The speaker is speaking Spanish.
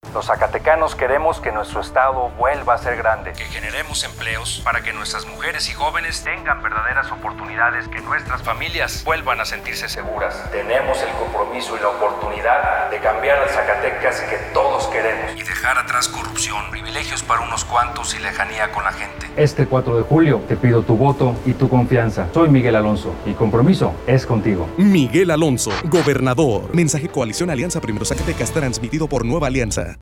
Los zacatecanos queremos que nuestro estado vuelva a ser grande, que generemos empleos para que nuestras mujeres y jóvenes tengan verdaderas oportunidades, que nuestras familias vuelvan a sentirse seguras. Tenemos el compromiso y la oportunidad de cambiar al Zacatecas que todos queremos y dejar atrás corrupción, privilegios para unos cuantos y lejanía con la gente. Este 4 de julio te pido tu voto y tu confianza. Soy Miguel Alonso y compromiso es contigo. Miguel Alonso, gobernador. Mensaje Coalición Alianza Primero Zacatecas, transmitido por Nueva Alianza.